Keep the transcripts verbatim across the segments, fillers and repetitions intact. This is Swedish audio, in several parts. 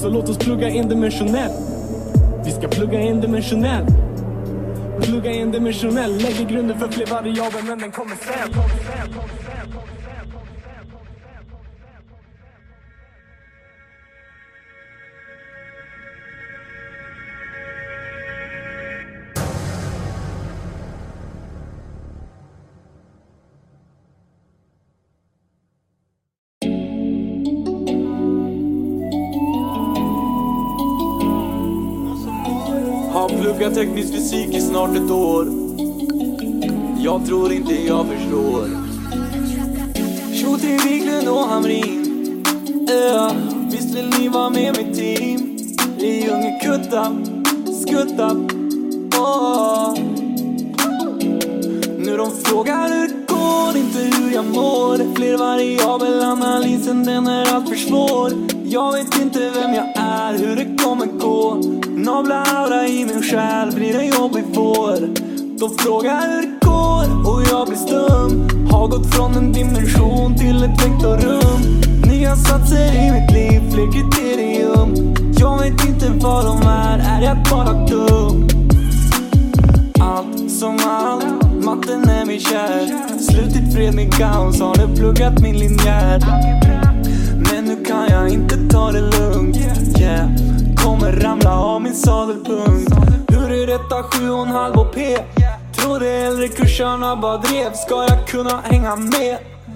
Så låt oss plugga in dimensionell. Vi ska plugga in dimensionell. Plugga in dimensionell. Lägger grunden för fler variabler, men den kommer sen. Har pluggat teknisk fysik i snart ett år. Jag tror inte jag förstår. Tjo till Wiklund och Hamrin. uh, Visst vill ni vara med mitt team? I Ljungekutta, skutta. oh. Nu de frågar hur det går, inte hur jag mår. Fler variabel, analysen den är allt för svår. Jag vet inte vem jag är, hur det kommer gå. Nabla aura i min själ, blir det jobbig vår. De frågar hur det går och jag blir stum. Har gått från en dimension till ett vektorrum. Nya satser i mitt liv, fler kriterium. Jag vet inte vad de är, är jag bara dum? Allt som allt, matten är min kär. Slutit fred med kaos, har du pluggat min linjär. Men nu kan jag inte ta det lugnt, yeah. Kommer ramla av min sadelpunkt. Hur är detta sju och en halv och P? Tror det äldre kursarna bara drev. Ska jag kunna hänga med?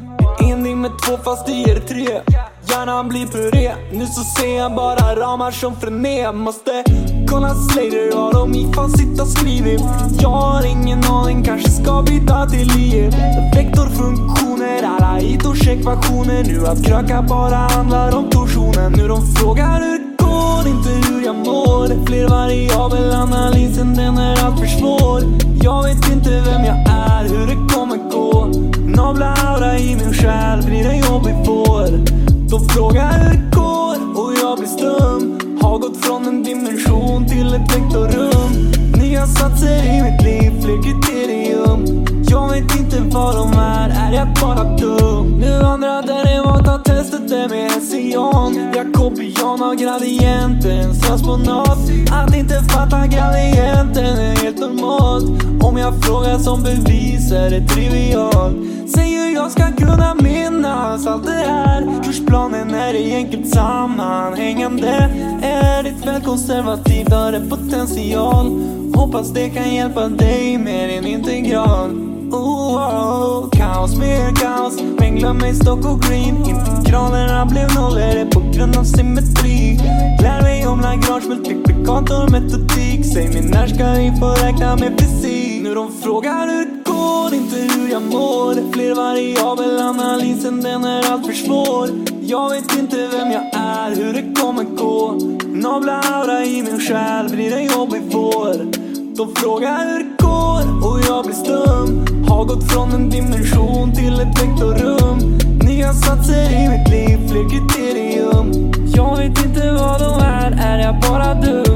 En ring med två fast det ger tre. Hjärnan blir puré. Nu så ser jag bara ramar som frené. Måste kolla Slater, ja de i fan sitta skrivit. Jag har ingen aning, kanske ska byta till liv. Vektorfunktioner, alla itosekvationer. Nu att kröka bara handlar om torsionen. Nu de frågar hur det går, inte hur jag mår. Fler variabel, analysen den är allt för svår. Jag vet inte vem jag är, hur det kommer gå. Nabla aura i min själ, blir det jobbig vår. De frågar hur det går och jag blir stum. Har gått från en dimension till ett vektorrum. Nya satser i mitt liv, fler kriterium. Jag vet inte vad de är, är jag bara dum? Nu andra där är vad tar testet det med Hessian. Jag kopian av gradienten, transponat. Att inte fatta gradienten är helt normalt. Om jag frågar som bevis är det trivialt. Säger jag ska kunna minnas allt det här. Kursplanen är i enkelt sammanhängande. Är ditt väl konservativt, har det potential. Hoppas det kan hjälpa dig med din integral. Oh, oh, kaos med kaos, men glöm mig stock och green. Integralerna blev nollare på grund av symmetri. Lär mig om Lagrange, multiplikator, metodik. Säg mig när ska vi få räkna med fysik? Nu de frågar hur det går, inte hur jag mår. Fler variabel, analysen den är allt för svår. Jag vet inte vem jag är, hur det kommer gå. Nabla aura i min själ, blir det jobbig vår. De frågar hur det går och jag blir stum. Har gått från en dimension till ett vektorrum. Nya satser i mitt liv, fler kriterium. Jag vet inte vad de är, är jag bara dum?